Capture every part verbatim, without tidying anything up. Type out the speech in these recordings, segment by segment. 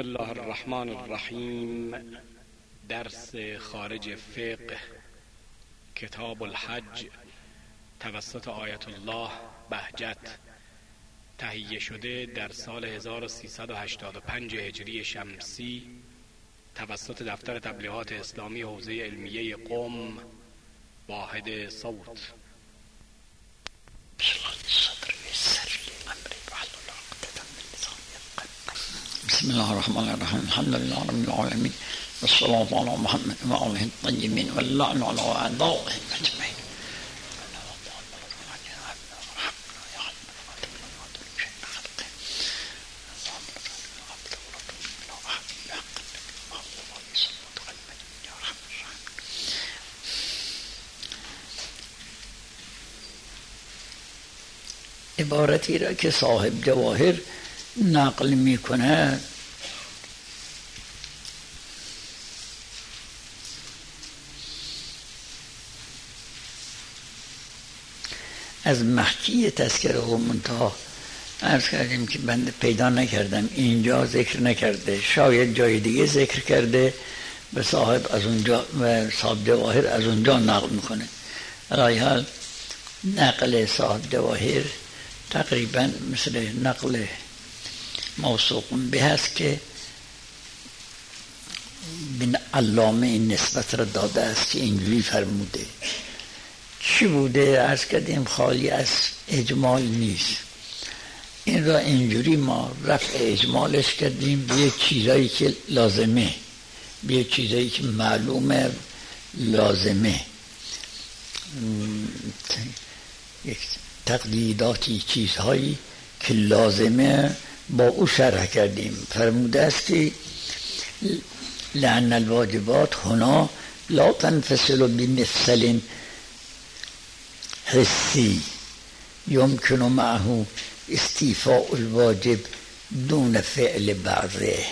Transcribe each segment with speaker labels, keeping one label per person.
Speaker 1: بسم الله الرحمن الرحیم. درس خارج فقه کتاب الحج توسط آیت الله بهجت، تهیه شده در سال هزار و سیصد و هشتاد و پنج هجری شمسی توسط دفتر تبلیغات اسلامی حوزه علمیه قم، واحد صوت.
Speaker 2: بسم الله الرحمن الرحيم. الحمد لله رب العالمين، والصلاة على محمد وآله الطيبين واللعن على أعدائهم أجمعين. عبارتی را که صاحب جواهر نقل می کند از محکی تذکره و منتها عرض کردیم که بنده پیدا نکردم، اینجا ذکر نکرده، شاید جای دیگه ذکر کرده به صاحب از اونجا و صاحب جواهر از اونجا نقل میکنه. علی حال نقل صاحب جواهر تقریبا مثل نقل موثوق به هست که بین علامه این نسبت را داده است که اینجوری فرموده. چی بوده؟ عرض کردیم خالی از اجمال نیست. این را اینجوری ما رفع اجمالش کردیم به یک چیزایی که لازمه، به یک چیزایی که معلومه لازمه، یک تقلیداتی، چیزهایی که لازمه با او شرح کردیم. فرموده است که لأن الواجبات هنا لا تنفصل بمفصل حسی يمكن معه استيفاء الواجب دون فعل بعضه،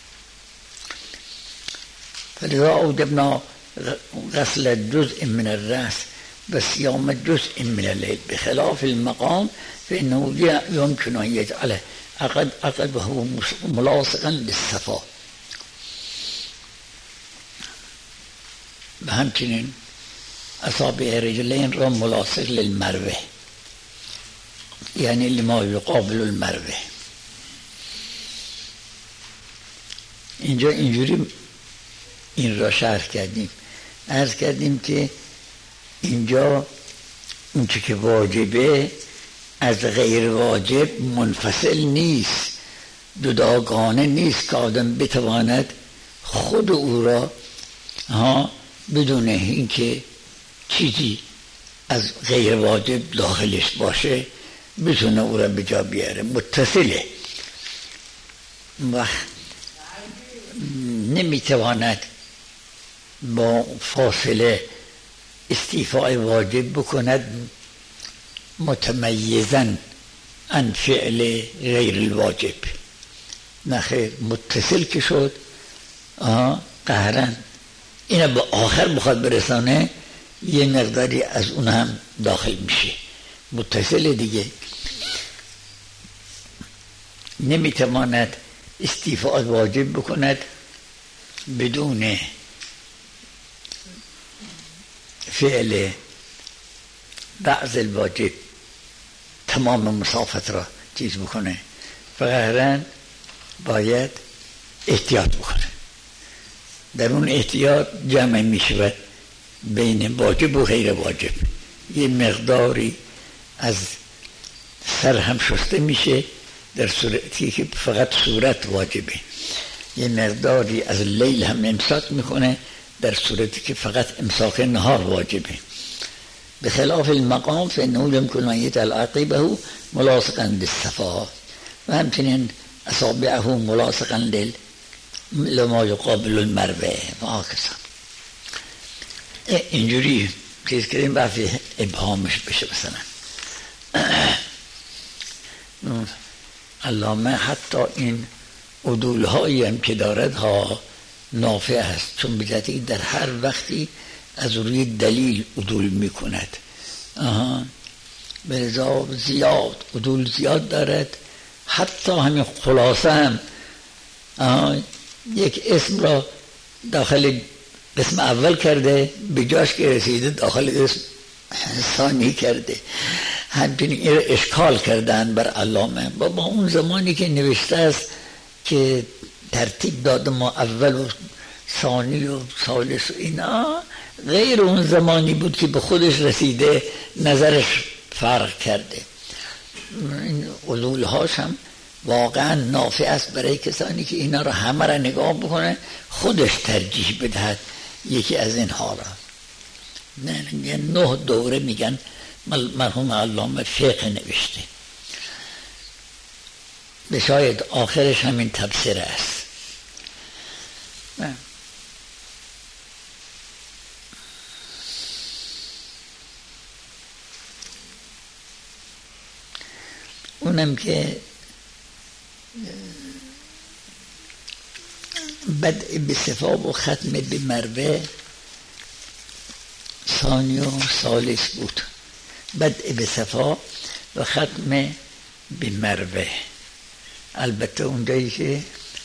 Speaker 2: فلذا أوجبنا غسل جزء من الرأس وصيام جزء من الليل بخلاف المقام فإنه يمكن أن يجعله عقد عقد وهو ملاصقا للصفا. و همچنین اصابع رجلین را ملاصق للمروه، یعنی لما یقابل المروه. اینجا اینجوری این را شرح کردیم. عرض کردیم که اینجا اون چی که واجبه از غیر واجب منفصل نیست، جداگانه نیست که آدم بتواند خود او را ها بدون اینکه چیزی از غیر واجب داخلش باشه بتونه او را به جا بیاره، متصله و نمیتواند با فاصله استیفاء واجب بکند متمیزاً عن فعل غیر الواجب. نخیر، متصل که شد قهرن اینه به آخر بخواد برسانه یه مقداری از اون هم داخل میشه، متصل دیگه نمیتواند استیفاء واجب بکند بدون فعل بعض الواجب، تمام مسافت را چیز بکنه، فقهرن باید احتیاط بکنه. در اون احتیاط جمع می شود بین واجب و غیر واجب. یه مقداری از سر هم شسته میشه در صورتی که فقط صورت واجبه، یه مقداری از لیل هم امساک میکنه در صورتی که فقط امساک نهار واجبه. بخلاف المقام فإنه يمكن أن يجعل عقبه ملاصقا للصفا و همچنین اصابعه ملاصقا لل لما يقابل المروه و آکسا. اینجوری چیز کردیم برفی ابهامش بشه. مثلا علامه حتی این عدولهایی هم که دارد ها نافع است، چون بجاتی در هر وقتی از روی دلیل عدول می کند. به رضا زیاد عدول زیاد دارد. حتی همین خلاصه هم یک اسم را داخل اسم اول کرده، به جاش که رسیده داخل اسم ثانی کرده. همچنین این اشکال کردن بر علامه با اون زمانی که نوشته است که ترتیب داده ما اول و ثانی و ثالث و اینا، غیر اون زمانی بود که به خودش رسیده نظرش فرق کرده. این اصول هاش هم واقعا نافع است برای کسانی که اینا رو همه را نگاه بکنه، خودش ترجیح بدهد یکی از اینها را. نه نه دوره میگن مرحوم علامه فقه نوشته، به شاید آخرش همین تبصره است. نه. اونم که بدء به صفا و ختم به مروه ثانی و ثالث بود. بدء به صفا و ختم به مروه. البته اونجایی که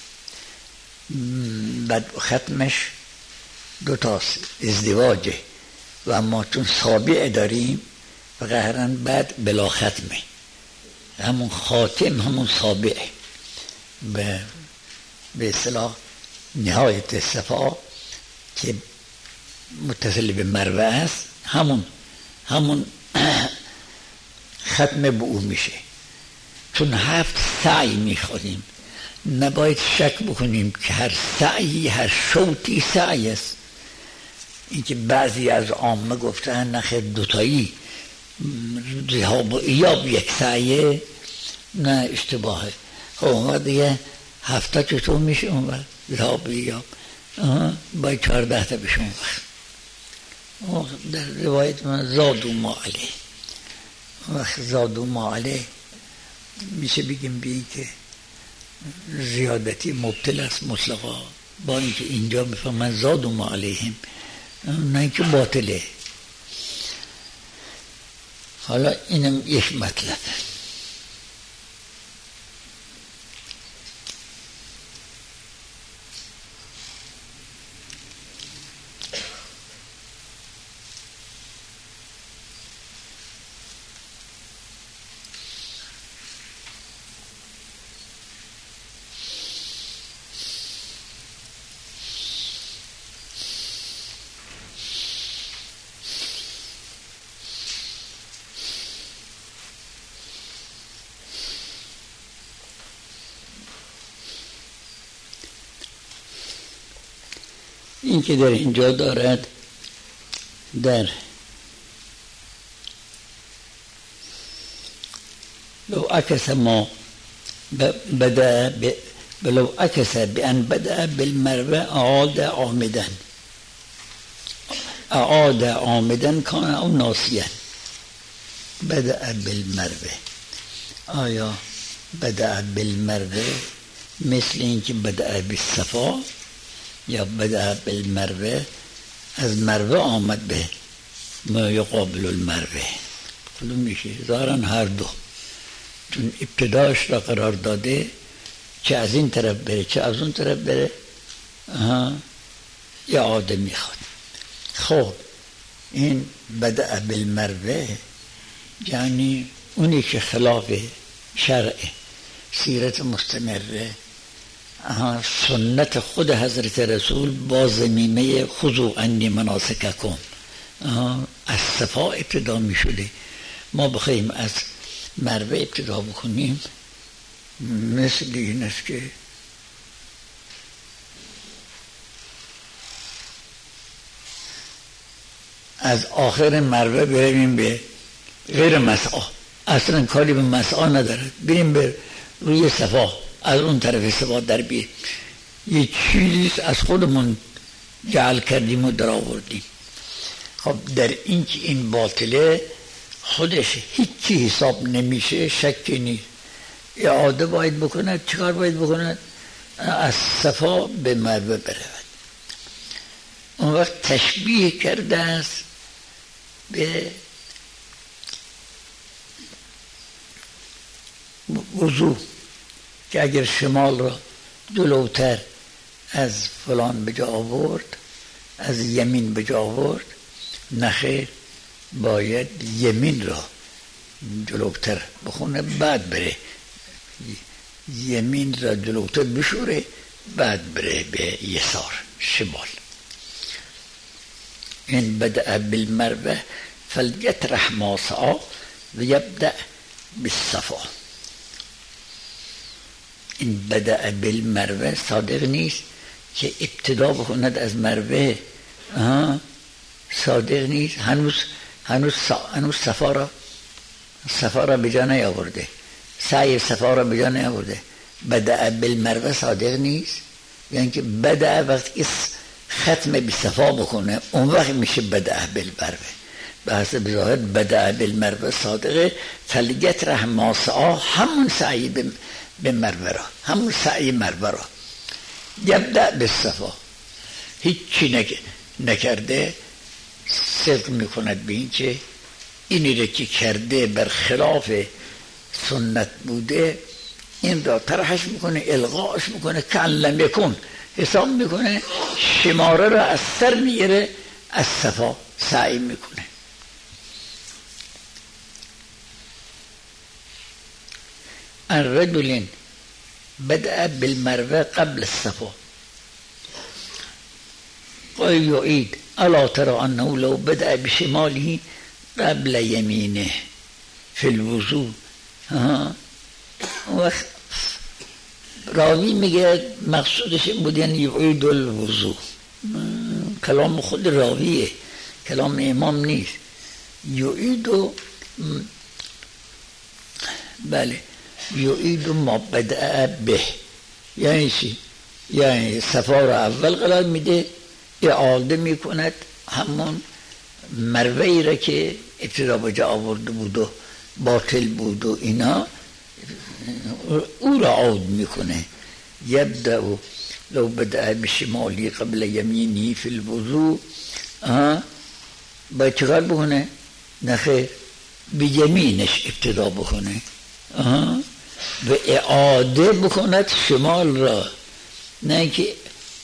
Speaker 2: بدء و ختمش دو تاست، ازدواجه، و اما چون سابع داریم و قهرا بعد بلا ختمه، همون خاتم همون سابعه به به اصطلاح نهایت صفا که متصل به مروه است، همون همون ختم به او میشه. چون هفت سعی میخوادیم، نباید شک بکنیم که هر سعی هر شوطی سعی است. اینکه بعضی از عامه گفتن نخیر دوتایی ذهاب و ایاب یک سعیه، نه اشتباهه. خب اون دیگه هفته چطور میشه اون وقت ذهاب و ایاب؟ باید چهارده تا بشه اون وقت. در روایت من زادو ما علیه، وقت زادو ما علیه میشه بگیم بی که زیادتی مبتل است مطلقا، با اینکه اینجا میفهمن زادو ما علیهم، نه اینکه باطله. حالا اینم یک مطلب. این که در اینجا دارد در لو عکس ما بدأ لو عکس بأن بدأ بالمروه اعاد عامدا اعاد عامدا کان او ناسیا. بدأ بالمروه، آیا بدأ بالمروه مثل اینکه بدأ بالصفا یا بدأ بالمروه از مروه آمد به ما یقابل المروه؟ کدوم میشه؟ ظاهرا هر دو، چون ابتداش را قرار داده چه از این طرف بره چه از اون طرف بره اعاده میخواد. خب این بدأ بالمروه یعنی اونی که خلاف شرع سیرت مستمره، سنت خود حضرت رسول با ضمیمه خذوا عنی مناسککم از صفا ابتدا می شده. ما بخوایم از مروه ابتدا بکنیم مثل این است که از آخر مروه بریم به غیر مسعی، اصلا کاری به مسعی نداره، بریم به روی صفا، از اون طرف صفا در بیه. یه چیزیست از خودمون جعل کردیم و در آوردیم. خب در این که این باطله خودش هیچی حساب نمیشه، شکی نیست. اعاده باید بکند. چیکار باید بکند؟ از صفا به مروه برود. اون وقت تشبیه کرده است به وضو که اگر شمال را جلوتر از فلان به جا آورد، از یمین به جا آورد. نخیر، باید یمین را جلوتر بخونه بعد بره، یمین را جلوتر بشوره بعد بره به یسار شمال. این بدأ بالمروه فلیطرح ما سعی و یبدأ بالصفا. این بدأ بالمروه صادق نیست که ابتدا بکند از مروه، صادق نیست. هنوز هنوز هنوز صفا را صفا را به جا نیاورده، سعی صفا را به جا نیاورده. بدأ بالمروه صادق نیست، یعنی که بدأ وقتی که ختم به صفا بکنه اون وقت میشه بدأ بالمروه. به حسب ظاهر بدأ بالمروه صادقه. فلیطرح ما سعی، همون سعی به مروه را، همون سعی مروه را. یبدأ بالصفا، هیچی نکرده، صدق میکند به این که اینی را که کرده بر خلاف سنت بوده این را طرحش میکنه، الغاش میکنه، کان لم یکن حساب میکنه، شماره را از سر میگیره، از صفا سعی میکنه. الرجل بدأ بالمروه قبل الصفا قال يعيد الا ترى انه لو بدأ بشماله قبل يمينه في الوضوء. وقت راوی میگه مقصودش این بود یعنی یعید الوضوء، کلام خود راویه، کلام امام نیست. یعید و بله یعید ما بدأ به، یعنی چی؟ یعنی صفا را اول قرار میده، اعاده میکند همون مروهی را که ابتدا به جا آورده بود و باطل بود و اینا، او را عود میکنه. یبدأ لو بدأ بشمالی قبل یمینی فی الوضوء، باید چکار بکنه؟ نخیر، به یمینش ابتدا بکنه و اعاده بکند شمال را، نه که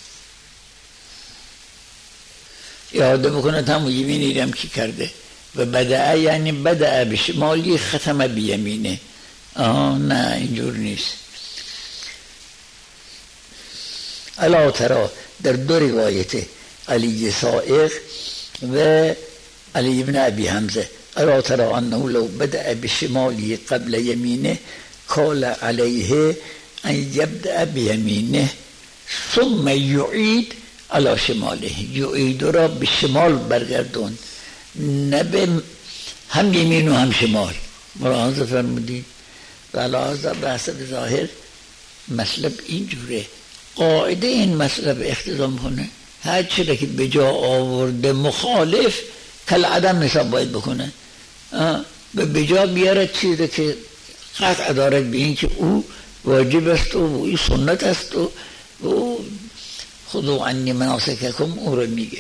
Speaker 2: اعاده بکند همون یمینی هم که کرده. و بدأ یعنی بدأ بشمالی ختم بیمینه. آه نه اینجور نیست. الا ترى در دو روایت علی سائق و علی ابن ابی حمزه، الا ترى انه لو بدأ بشمالی قبل یمینه قال علیه ان یبدأ بیمینه ثم یعید علی شماله. یعید را به شمال برگردون، نه به هم یمین و هم شمال. ملاحظه فرمودید؟ بلازه به حسب ظاهر مطلب اینجوره، قاعده این مطلب اختزام کنه، هر چیزی که به جا آورده مخالف کل عدم حساب باید بکنه و به جا بیاره چیزی که قطع دارد به این که او واجب است و او سنت است و او خذوا عنی مناسککم او رو میگیره.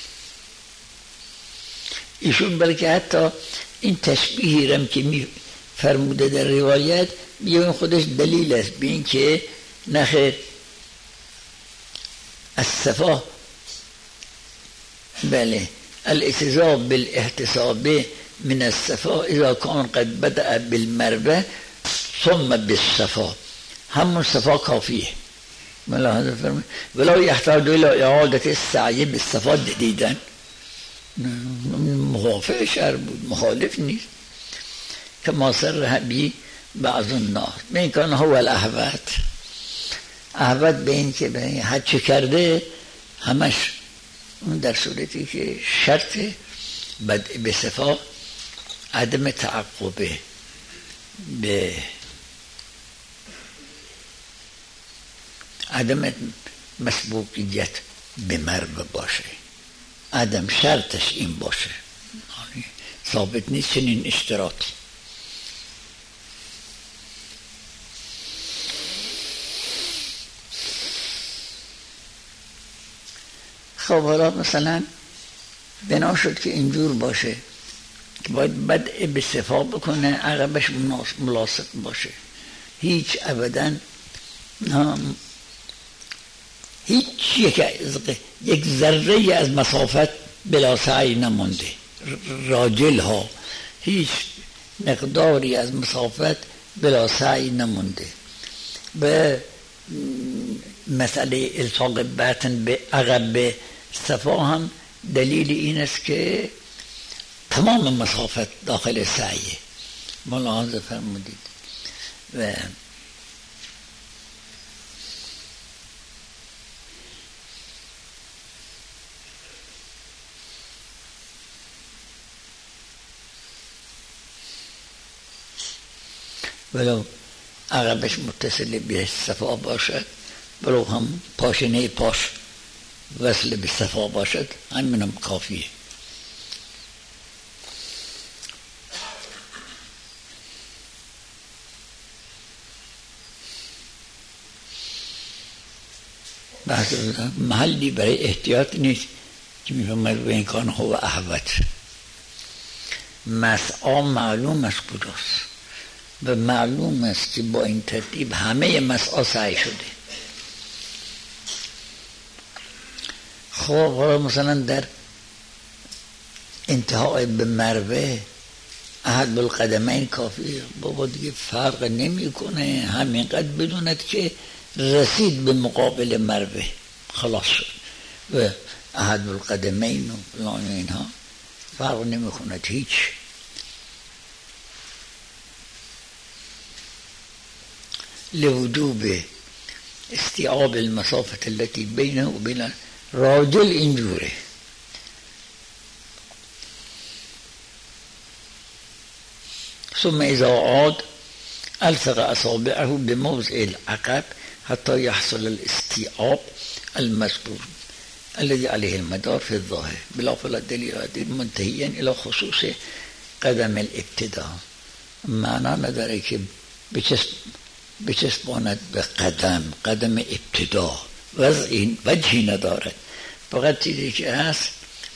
Speaker 2: ایشون بلکه حتی این تشبیهی رم که می فرموده در روایت میگه خودش دلیل است به این که نخیر الصفا بله الاعتزاب بالاحتساب من الصفا اذا كان قد بدأ بالمروه ثم بالصفا، همون صفا کافیه. ملاحظه فرمود ولا يحتاج الى اعاده السعی بالصفا دیدن، موافق شرع بود، مخالف نیست. که ما سر بی بعض الناس این کان هو الاحوت، احوت به این که به هر چه کرده همش در صورتی که شرط بدء به صفا عدم تعقب به عدم مسبوقیت به مروه باشه، عدم شرطش این باشه، ثابت نیست چنین اشتراطی. خب حالا مثلا بنا شد که اینجور باشه که باید بدء به صفا بکنه، عقبش ملاصق باشه، هیچ ابدا هیچ یک, یک ذره از مسافت بلا سعی نمونده. راجل ها هیچ مقداری از مسافت بلا سعی نمونده. به مسئله الصاق بطن به عقب صفا هم دلیل این است که تمام مسافت داخل سعیه. ملاحظه فرمودید. و ولو عقبش متصل به صفا باشد، ولو هم پاشنه پاش وصل به صفا باشد، همینم کافیه. محلی برای احتیاط نیست که میفهمد به این کان هو احوت. مسعا معلوم است کجاست و معلوم است که با این ترتیب همه مسعا سعی شده. خب حالا مثلا در انتهای به مروه احد القدمین کافیه، بابا دیگه فرق نمی کنه، همینقدر بدوند که رسید به مقابل مروه خلاص شد. و احد القدمین و فلان اینها فرق نمی کند هیچ. لوجوب استیعاب المسافة التي بینه و بین راجل اینجوره. ثم اذا عاد الصق اصابعه بموضع العقب حتى يحصل الاستيعاب المذكور الذي عليه المدار في الظاهر بلا فلا دلیل منتهيا الى خصوص قدم الابتداء. معنا نداره که بچسباند به قدم قدم ابتدا، وضعی وجهی ندارد. فقط چیزی که هست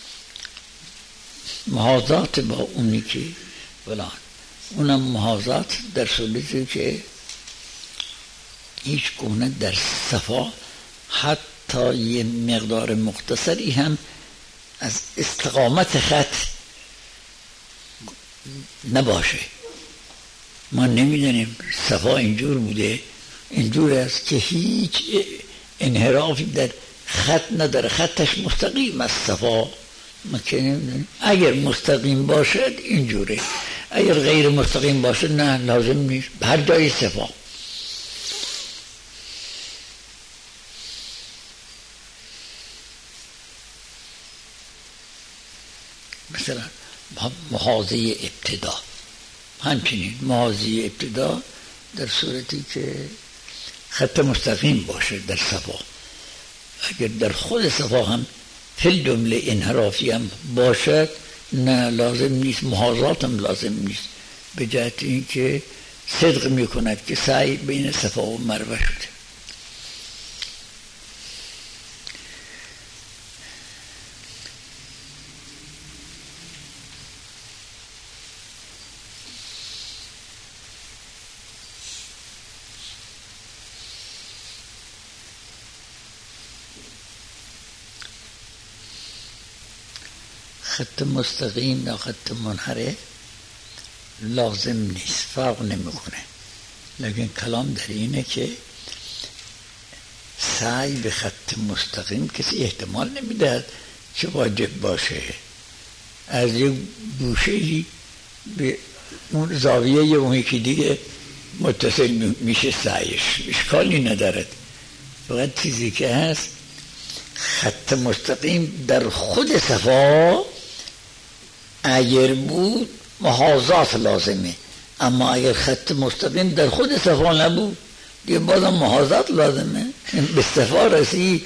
Speaker 2: محاذات با اونی که فلان، اونم محاذات در صورتی که هیچ گونه در صفا حتی یه مقدار مختصری هم از استقامت خط نباشه. ما نمیدونیم صفا اینجور بوده، اینجور است که هیچ انحرافی در خط نداره، خطش مستقیم از صفا. ما که نمیدونیم. اگر مستقیم باشد اینجوره، اگر غیر مستقیم باشد نه، لازم نیست به هر جای صفا. مثلا محاذی ابتدا، همچنین محاذی ابتدا در صورتی که خط مستقیم باشه در صفا. اگر در خود صفا هم فی جمله انحرافی هم باشد نه، لازم نیست، محاذات هم لازم نیست، به جهت این که صدق می کند که سعی بین صفا و مروه شده. خط مستقیم یا خط منحرف لازم نیست، فرق نمیکنه. لیکن کلام در اینه که سعی به خط مستقیم کسی احتمال نمیدهد که واجب باشه. از یک گوشه‌ای به اون زاویه اون یکی دیگه متصل میشه سعیش، اشکالی ندارد. فقط چیزی که هست خط مستقیم در خود صفا اگر بود محاذات لازمه، اما اگر خط مستقیم در خود صفا نبود دیگه بازم محاذات لازمه. به صفا رسید،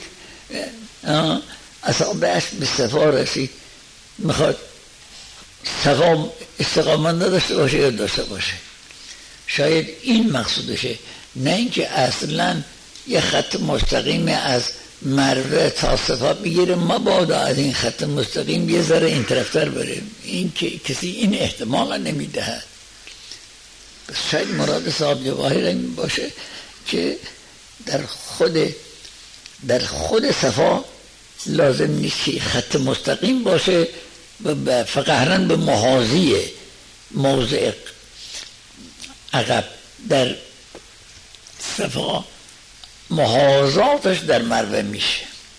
Speaker 2: اصابعش به صفا رسید، میخواد صفا استقامت نداشته باشه یا داشته باشه. شاید این مقصودشه، نه اینکه اصلا یه خط مستقیم از مروه تا صفا بگیره، مبادا از این خط مستقیم یه ذره این طرفتر بره. این که کسی این احتمال نمیدهد. بس شاید مراد صاحب جواهر این باشه که در خود در خود صفا لازم نیست که خط مستقیم باشه و فقهراً به محاذی موضع عقب. در صفا محاذاتش در مروه میشه.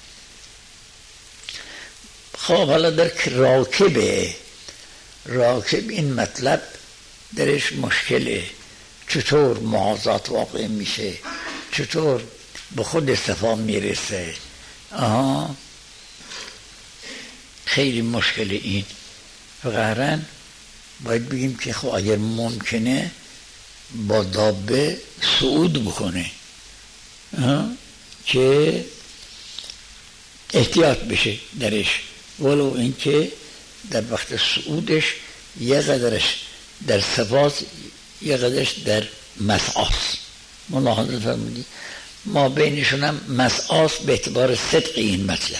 Speaker 2: خب حالا در راکبه راکب این مطلب درش مشکله، چطور محاذات واقع میشه، چطور به خود صفا میرسه. آها خیلی مشکل. این فقراً باید بگیم که خب اگر ممکنه با دابه صعود بکنه که احتیاط بشه درش، ولو اینکه در وقت صعودش یه قدرش در صفاس یه قدرش در مسعاس. ملاحظه فرمودی ما بینشون هم مسعاس به اعتبار صدق این مطلب،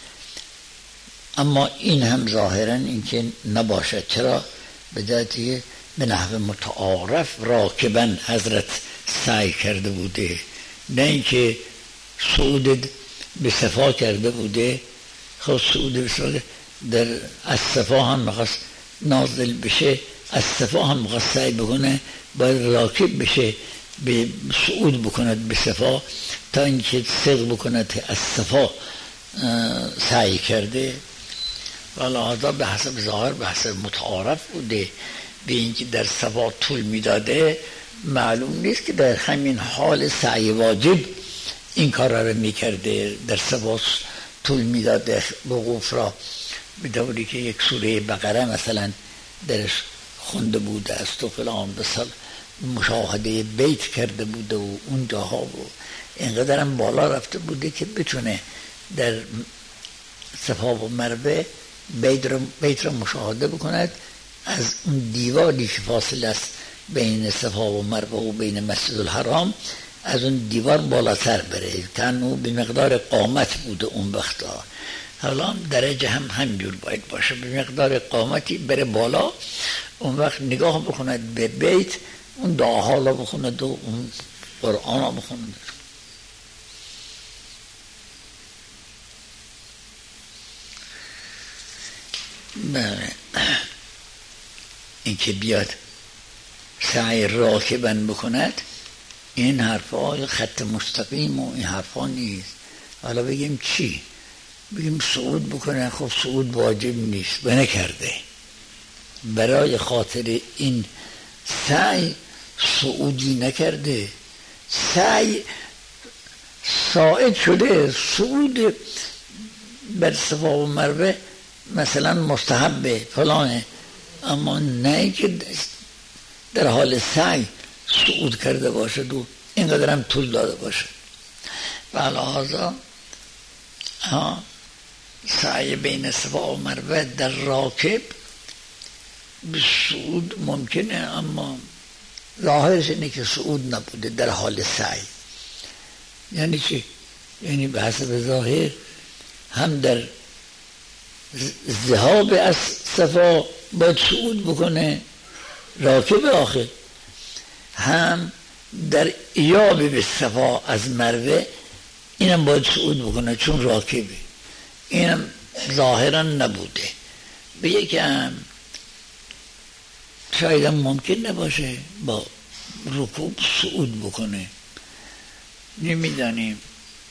Speaker 2: اما این هم ظاهرا اینکه نباشد. چرا؟ به جهتی به نحو متعارف راکبن حضرت سعی کرده بوده، نه اینکه صعود به صفا کرده بوده. خب صعود به صفا در از صفا هم میخواست نازل بشه، از صفا هم میخواست سعی بکنه، باید راکب بشه به صعود بکند به صفا تا اینکه صدق بکند از صفا سعی کرده. والا هذا به حسب ظاهر به حسب متعارف بوده. به اینکه در صفا طول میداده معلوم نیست که در همین حال سعی واجب این کار را میکرده. در صفا طول میداده وقوف را، به دوری که یک سوره بقره مثلا درش خونده بوده است و فلان بسال مشاهده بیت کرده بوده و اون جاها و اینقدر هم بالا رفته بوده که بتونه در صفا و مروه بیت را, بیت را مشاهده بکند. از اون دیواری که فاصله است بین صفا و مروه و بین مسجد الحرام، از اون دیوار بالاتر بره، تنو به مقدار قامت بوده اون وقتا. حالا درجه هم همجور باید باشه، به مقدار قامتی بره بالا، اون وقت نگاه بکند به بیت، اون دعاها را بخوند و اون قرآن را بخوند. بله این که بیاد سعی راکبن بکند، این حرفا خط مستقیم و این حرفا نیست. حالا بگیم چی؟ بگیم صعود بکنه. خب صعود واجب نیست و نکرده، برای خاطر این سعی صعودی نکرده، سعی صاعد شده. صعود بر صفا و مروه مثلا مستحبه فلانه، اما نه که در حال سعی صعود کرده باشد و اینقدر هم طول داده باشد. و لحاظا سعی بین صفا و مروه در راکب به صعود ممکنه، اما ظاهرش اینه که صعود نبوده در حال سعی. یعنی چی؟ یعنی به حسب ظاهر هم در ذهاب از صفا باید صعود بکنه، راکب آخر، هم در ایاب به صفا از مروه اینم باید صعود بکنه چون راکبه. اینم ظاهرا نبوده. به یکم شاید هم ممکن نباشه با رکوب صعود بکنه، نمیدانیم.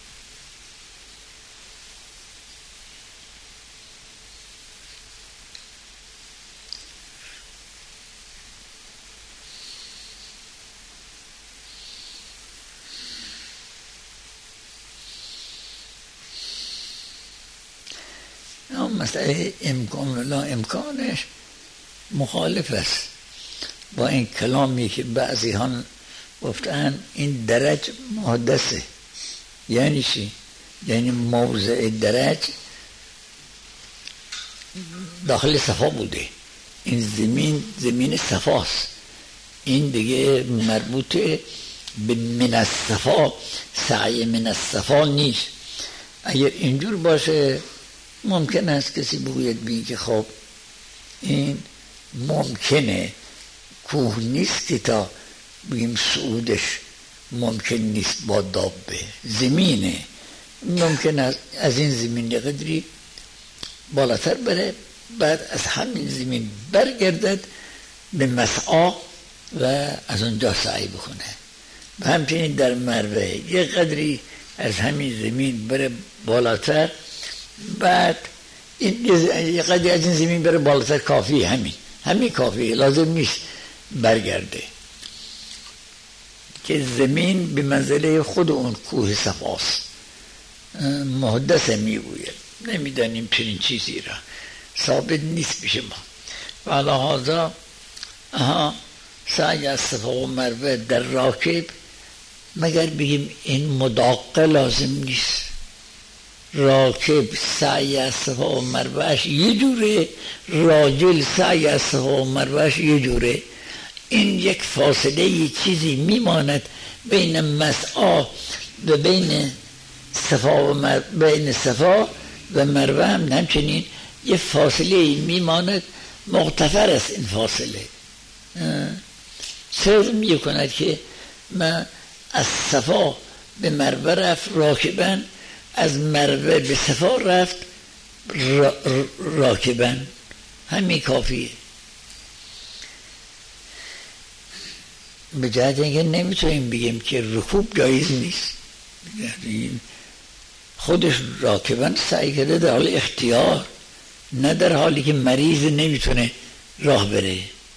Speaker 2: مسئله امکان و لا امکانش مخالف است با این کلامی که بعضی ها گفتن این درج محدثه. یعنی چی؟ یعنی موضع درج داخل صفا بوده، این زمین زمین صفاست، این دیگه مربوط به من الصفا، سعی من الصفا نیست. اگر اینجور باشه ممکن است کسی بگوید بی که خب این ممکنه، کوه نیست که تا بگیم صعودش ممکن نیست با دابه، زمینه ممکن است از این زمین یه قدری بالاتر بره، بعد از همین زمین برگردد به مسعی و از اونجا سعی بکنه. و همچنین در مروه یه قدری از همین زمین بره بالاتر، بعد این یه قدری از این زمین بره بالاتر، کافی، همین همین کافی، لازم نیست برگرده، که زمین به منزله خود اون کوه صفاست. محدثه میگوید، نمیدانیم چنین چیزی را، ثابت نیست پیش ما. و لحاظا سعی از صفا و مروه در راکب، مگر بگیم این مداقه لازم نیست. راکب سعی از صفا و مروهش یه جوره، راجل سعی از صفا و مروهش یه جوره. این یک فاصله یه چیزی میماند بین مسعی و بین صفا و مر... بین صفا و مروه هم همچنین یه فاصله میماند، مغتفر است این فاصله. صرف می کند که من از صفا به مروه رفت راکبن، از مروه به صفا رفت را... راکبن، همین کافیه. به جهت اینکه نمیتونیم بگیم که رکوب جایز نیست، خودش راکبن سعی کرده در حال اختیار، نه در حالی که مریض نمیتونه راه بره.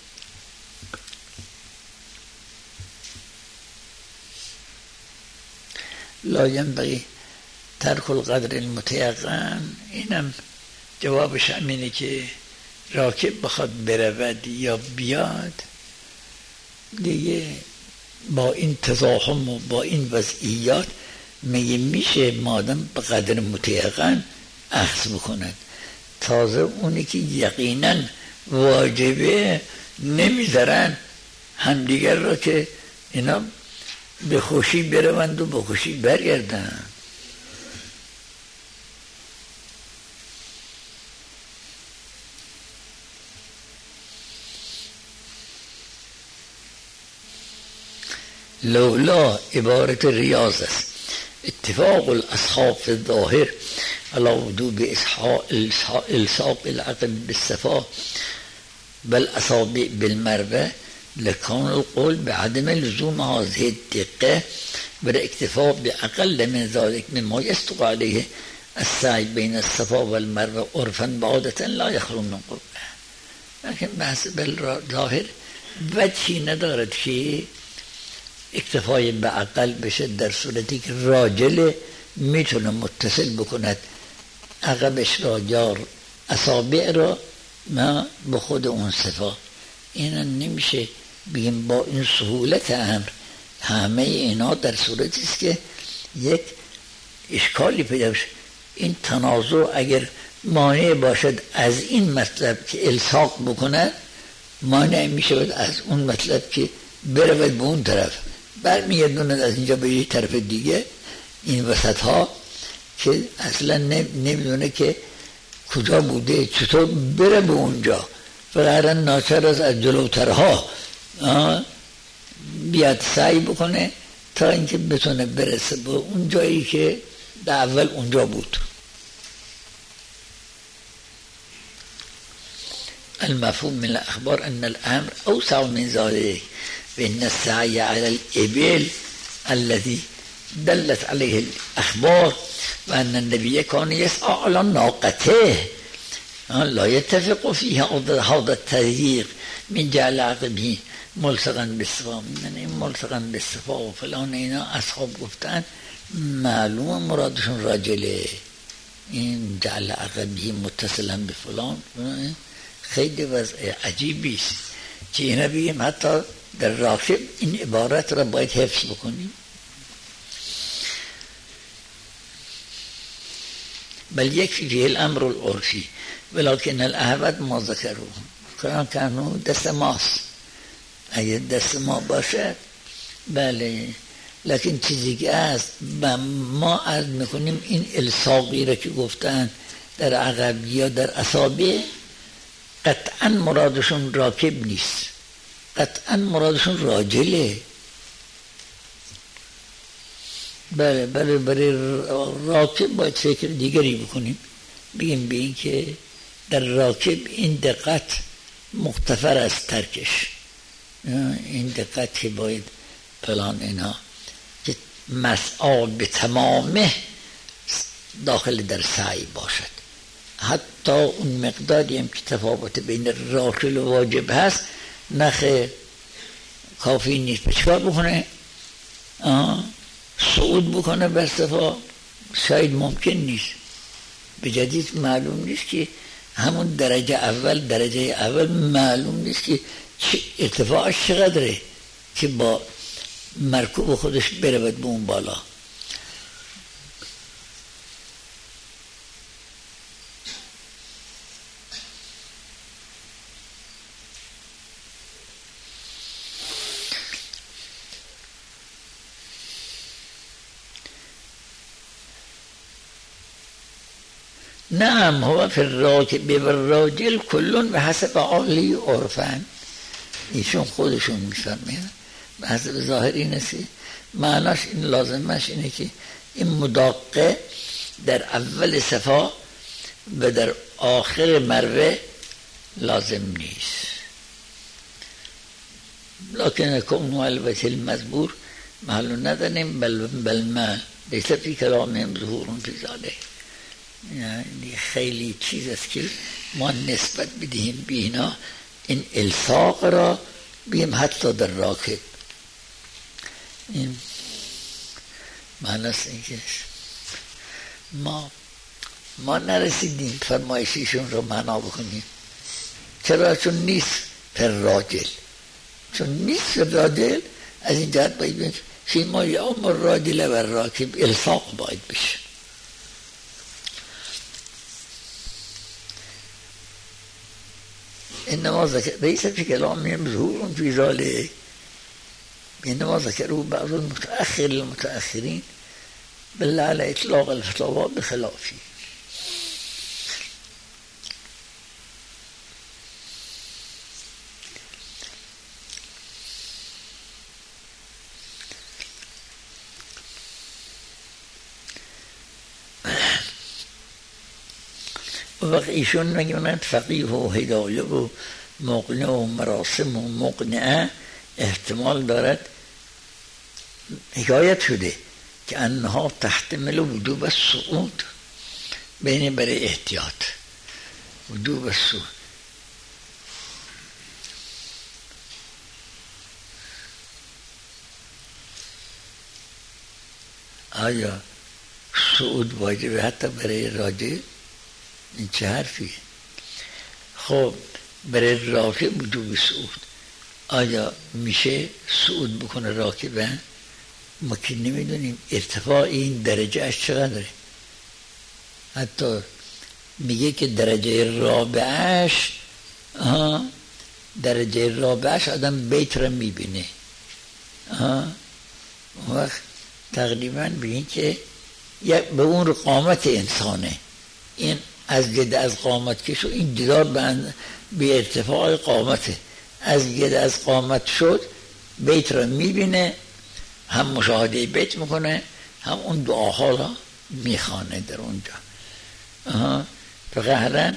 Speaker 2: لا ینبغی ترک القدر المتیقن، اینم جوابش همینه که راکب بخواد برود یا بیاد دیگه با این تزاحم و با این وضعیات میگه میشه مادم به قدر متیقن اخذ بکند. تازه اونی که یقینا واجبه نمیذارن همدیگر را که اینا به خوشی بروند و به خوشی برگردن. لولا عبارت ریاض است. اتفاق الاصحاب في الظاهر على وجوب الصاق العقل بالصفا بل اصابع بالمروه لكون القول بعدم لزوم هذه الدقه بالاكتفاء باقل من ذلك مما يصدق عليه السعي بين الصفا والمروه عرفا بعادة لا يخلو من قربه. لكن بحث بالظاهر وجهی ندارد که اکتفای به عقل بشه، در صورتی که راجل میتونه متصل بکند عقبش را یا اصابع را ما به خود اون صفا. این نمیشه بگیم با این سهولت امر همه اینا در صورتی است که یک اشکالی پیدا بشه. این تنازع اگر مانع باشد از این مطلب که الصاق بکند، مانع میشه از اون مطلب که برود به اون طرف، برمیگردوند از اینجا به یک طرف دیگه. این وسط ها که اصلا نمیدونه که کجا بوده، چطور بره به اونجا، فقط ناچار از از جلوترها بیاد سعی بکنه تا اینکه بتونه برسه به اون جایی که در اول اونجا بود. المفهوم من الاخبار ان الامر اوسع من ذلك وان السعي على الابل الذي دلت عليه الاخبار وان النبي كان يسعى على ناقته لا يتفق فيها هذا التضييق من جعل عقبه ملصقا بالصفا. من ملصقا بالصفا و فلان اینا اصحاب گفتن معلوم مرادشون راجله. این جعل عقبه متصلا به فلان خیلی وضع عجیبی است که اینا بگیم حتی در راکب این عبارت را باید حفظ بکنیم. بل یکفی فیه الامر العرفی ولکن الاحوط ما ذکروه کنان کنو دست ماست. اگه دست ما باشد بله، لکن چیزی که هست ما عرض میکنیم این الصاقی را که گفتن در عقب یا در اصابع قطعا مرادشون راکب نیست، قطعا مرادشون راجله. بله بله برای راکب باید فکر دیگری بکنیم، بگیم به این که در راکب این دقت مغتفر از ترکش، این دقت که باید پلان اینا که مسعال به تمامه داخل در سعی باشد. حتی اون مقداری هم که تفاوت بین راکل و واجب هست نخه کافی نیست. چیکار بکنه؟ صعود بکنه بر صفا شاید ممکن نیست، به جدید معلوم نیست که همون درجه اول درجه اول معلوم نیست که ارتفاعش چقدره که با مرکوب خودش برود به اون بالا. نعم هو فی الراکب والراجل کلون به حسب عالی عرفن. ایشون خودشون میفرمایند به حسب ظاهر این است، معناش این لازمش اینه که این مداقه در اول صفا و در آخر مروه لازم نیست. لکن کون البته المزبور محل ندانیم بل بل ما لیس فی کلامهم ظهور فی ذلک. یعنی خیلی چیز است که ما نسبت بدهیم به اینا، این الصاق را بیم حتی در راکب. این معنی است اینکه ما ما نرسیدیم فرمایشیشون رو معنا بکنیم. چرا؟ چون نیست پر راجل، چون نیست پر راجل از این جهت باید بیم فیما یامر الراجل و الراکب الصاق باید بشه. انما ذکر لیس فی کلامهم ظهور فی ذلک، انما ذکروا بعض المتأخر المتأخرین بل علی اطلاق الفتاوی بخلافی. وقت ایشون میگویند فقیه و هدایه و مقنع و مراسم و مقنعه احتمال دارد حکایت شده که انها تحتمل وجوب الصعود، بین برای احتیاط وجوب الصعود. آیا صعود واجبه حتی برای راجل؟ این چه حرفیه؟ خب برای راکب وجوب صعود، آیا میشه صعود بکنه راکبه؟ ما که نمیدونیم ارتفاع این درجه اش چقدره. حتی میگه که درجه رابعش درجه رابعش آدم بیت را میبینه. وقت تقریبا به این که به اون قامت انسانه، این از گد از قامت کشو این جدار به ارتفاع قامته، از گد از قامت شد بیت را میبینه، هم مشاهده بیت میکنه هم اون دعاها را میخوانه در اونجا. فقهرن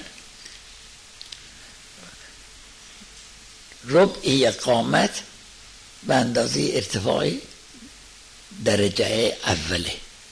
Speaker 2: ربع یک قامت به اندازه ارتفاع درجه اوله،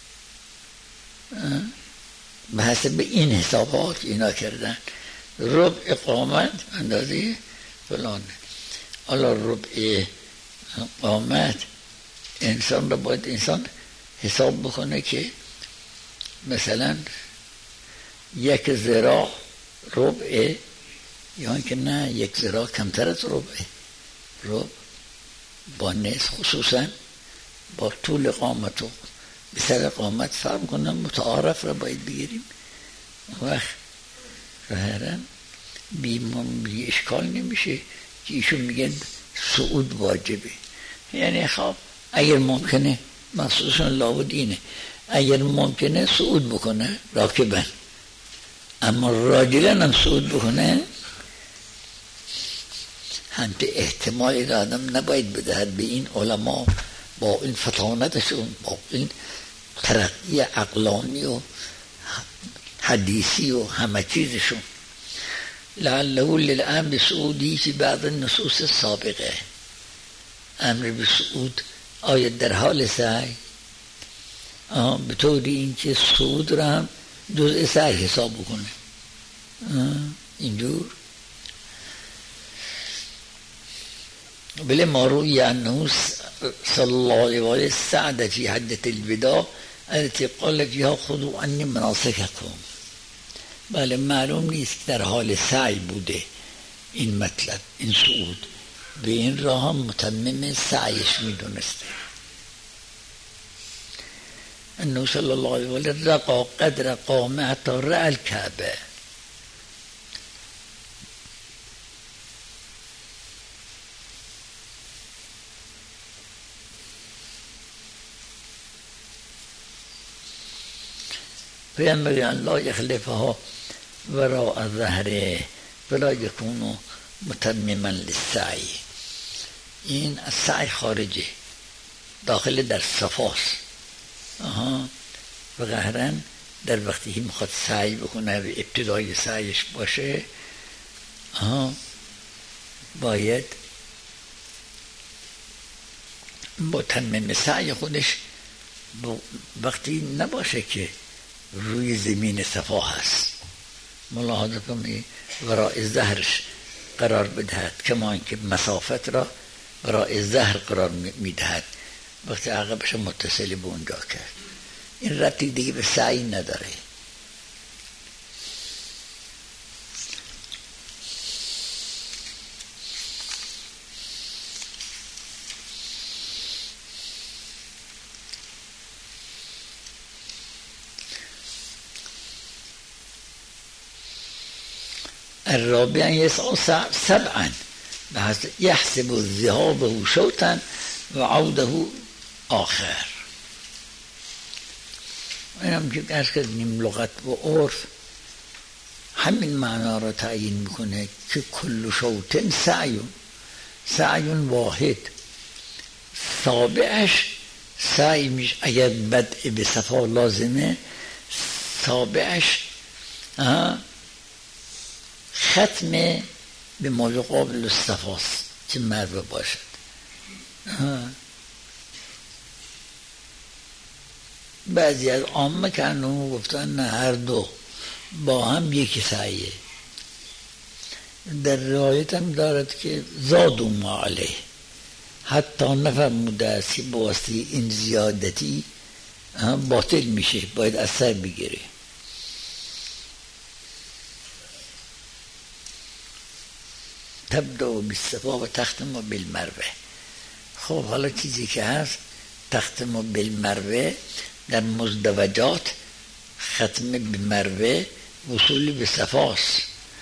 Speaker 2: به حسب این حسابات اینا کردن. ربع قامت اندازه فلان. حالا ربع قامت انسان را باید انسان حساب بکنه که مثلا یک ذراع ربع، یا که نه یک ذراع کمتر از ربع، ربع با نصف خصوصا با طول قامت و به سر قامت فرق کنن، متعارف را باید بگیریم. وقت فهرن بی اشکال نمیشه که ایشون میگن صعود واجبه. یعنی خب اگر ممکنه مخصوصا لاودینه اگر ممکنه صعود بکنه راکبن، اما راجلن هم صعود بکنه همچه احتمالی را آدم نباید بدهد به این علما با این فطانتشون، با این ترقی عقلانی و حدیثی و همه چیزشون. لعله للامر بصعودی فی بعض النصوص سابقه، امر به صعود آید در حال سعی، به طوری این که صعود را هم جزء سعی حساب بکنه. اینجور بله ما روی انه صلی الله علیه و آله سعد فی حجة الوداع التي قال فيها خذوا عنی مناسککم. بله معلوم نیست که در حال سعی بوده این مطلب، این صعود، به این راه هم متمم سعیش میدونسته. انه صلی الله علیه و آله رقا قدر قامه حتی رأى الکعبه. فینبغی ان لا یخلفها وراء ظهره ولا یکون متمما للسعی. این از سعی خارجه، داخل در صفاست. آها و قهرن در وقتی که میخواد سعی بکنه و ابتدای سعیش باشه، آها باید متمم سعی خودش وقتی نباشه که روی زمین صفا هست، ملاحظه کنید ورای ظهرش قرار بدهد، کما اینکه مسافت را ورای ظهر قرار میدهد وقتی عقبش متصل به اونجا کرد. این ربطی دیگه به سعی نداره. الرابع يسعى سبعا يحسب ذهابه شوطا وعوده آخر. اینم که ارز کردیم لغت و عرف همین معنا را تعیین میکنه که کل شوطن سعیون، سعیون واحد. سابعش سعی میشه اگر بدء به صفا لازمه، سابعش ختم به ما یقابل صفاست که مروه باشد. بعضی از عامه کنون گفتن نه هر دو با هم یکی سعیه. در روایت هم دارد که زادوا ما علیه، حتی نفرموده است که با واسطه این زیادتی باطل میشه، باید اثر بگیره. تبدأ بالصفا و تختم بالمروه. خب حالا چیزی که هست تختم بالمروه در مزدوجات ختم به مروه وصول به صفاست،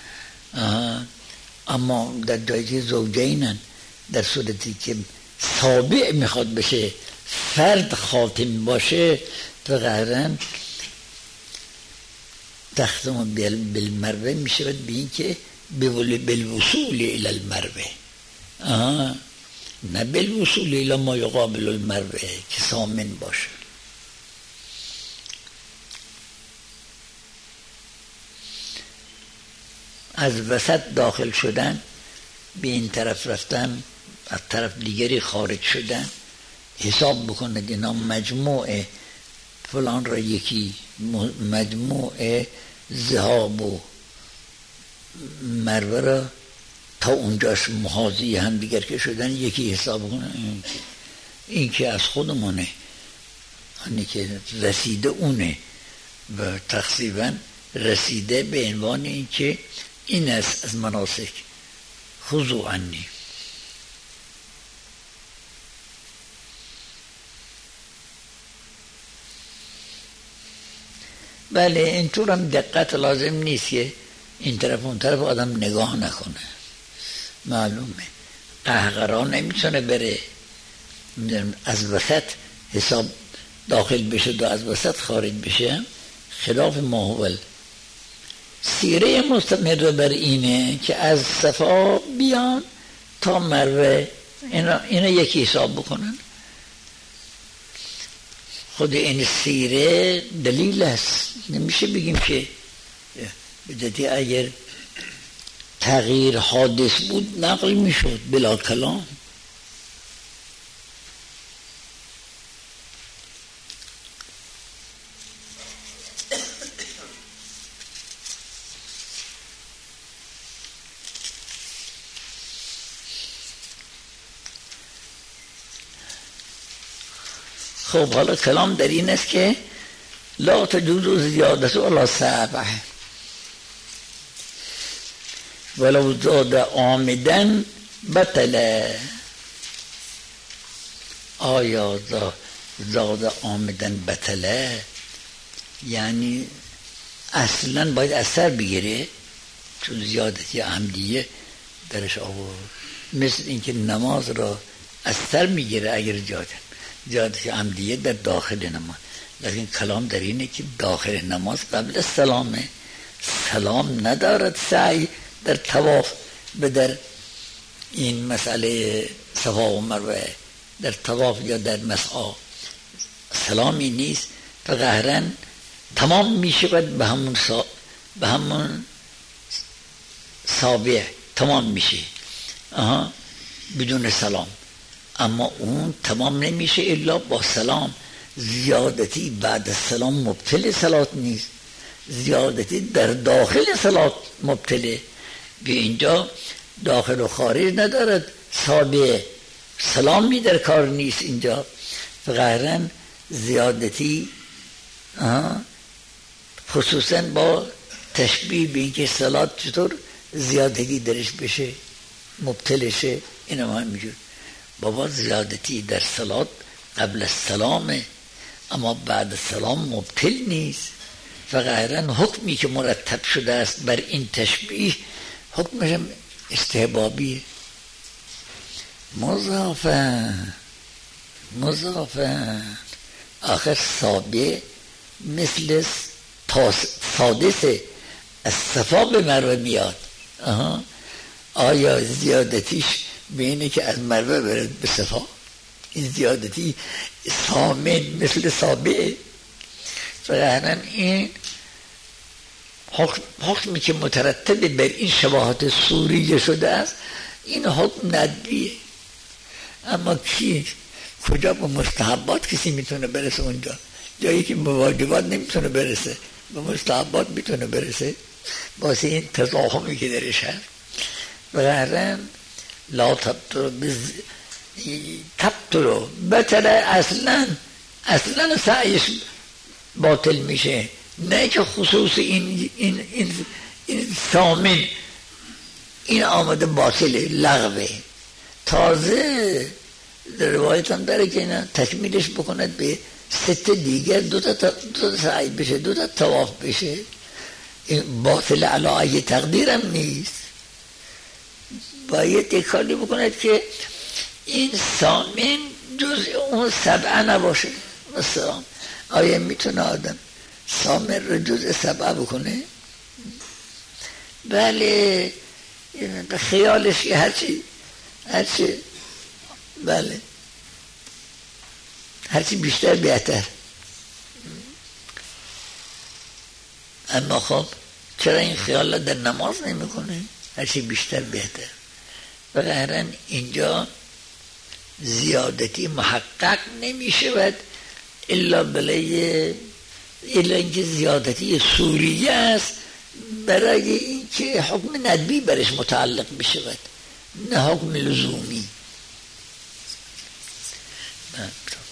Speaker 2: اما در جایی که زوجینن در صورتی که سابع میخواد بشه، فرد خاتم باشه، تو قهرن تختم بالمروه میشود به این که بالوصول الى المروه، آه نه بالوصول الى ما یقابل المروه که سامن باشه. از وسط داخل شدن، به این طرف رفتن، از طرف دیگری خارج شدن، حساب بکنه اینا مجموع فلان را یکی، مجموع ذهاب و مروه را تا اونجاش محاذی هم دیگر که شدن یکی حساب کنن. این که از خودمونه، اینی که رسیده اونه و تقریبا رسیده به عنوان این که این است از مناسک خضوع عنی. بله اینطور هم دقت لازم نیست که این طرف اون طرف آدم نگاه نکنه، معلومه قهقرا نمیتونه بره از وسط حساب داخل بشه و از وسط خارج بشه، خلاف ماحول. سیره مستمر بر اینه که از صفا بیان تا مروه اینا, اینا یکی حساب بکنن. خود این سیره دلیل است. نمیشه بگیم که بدتی اگر تغییر حادث بود نقل میشد بلا کلام. خب حالا کلام در این است که لا تجوز زیادت ولا سبع ولو زاد عامدا بطل. آیا زاد عامدا بطله یعنی اصلا باید اثر بگیره، چون زیادتی عمدیه درش آورد. مثل اینکه نماز را اثر میگیره اگر زیادت زیادتی عمدیه در داخل نماز. لیکن کلام در اینه که داخل نماز قبل سلامه، سلام ندارد سعی در طواف به در این مسئله صفا و مروه، در طواف یا در مسعی سلامی نیست. فقهراً تمام میشه به همون سا به همون سابع تمام میشه آها بدون سلام. اما اون تمام نمیشه الا با سلام. زیادتی بعد السلام مبطل صلات نیست، زیادتی در داخل صلات مبطله. به اینجا داخل و خارج ندارد، سابع سلامی در کار نیست اینجا. فقهراً زیادتی خصوصا با تشبیه به اینکه صلات چطور زیادتی درش بشه مبطل شه، این هم همینجور. بابا زیادتی در صلات قبل السلامه اما بعد السلام مبطل نیست. فقهراً حکمی که مرتب شده است بر این تشبیه حکمش استحبابی مضافه مضافه. آخر سابع مثل سادسه از صفا به مروه میاد. آها. آیا زیادتیش به اینه که از مروه برد به صفا؟ این زیادتی سامن مثل سابعه. فقهراً این حکم حکمی که مترتب بر این شباهات سوریه شده است این حکم ندبیه. اما کی کجا به مستحبات کسی میتونه برسه؟ اونجا جایی که به واجبات نمیتونه برسه به مستحبات میتونه برسه. واسه این تضاهمی که درش هست. فقهراً لا تبتر بز... تبتر بطل اصلا اصلا سعیش باطل میشه، نه که خصوص این این این, این سامن این آمده باطله لغوه. تازه در روایت هم داره که اینا تکمیلش بکند به ست دیگر دو تا دو تا سعی بشه، دو تا طواف بشه. این باطل علی تقدیرم نیست. باید یک کاری بکند که این سامن جز اون سبعه نباشه. مثلا آیا میتونه آدم سامن رو جز سبعه بکنه؟ بله خیالش که هرچی هرچی بله هرچی بیشتر بهتر. اما خب چرا این خیال در نماز نمی کنه؟ هرچی بیشتر بهتر. فقهراً اینجا زیادتی محقق نمی شود الا بلای الا اینکه زیادتی سوریه است برای اینکه حکم ندبی برش متعلق بشود نه حکم لزومی.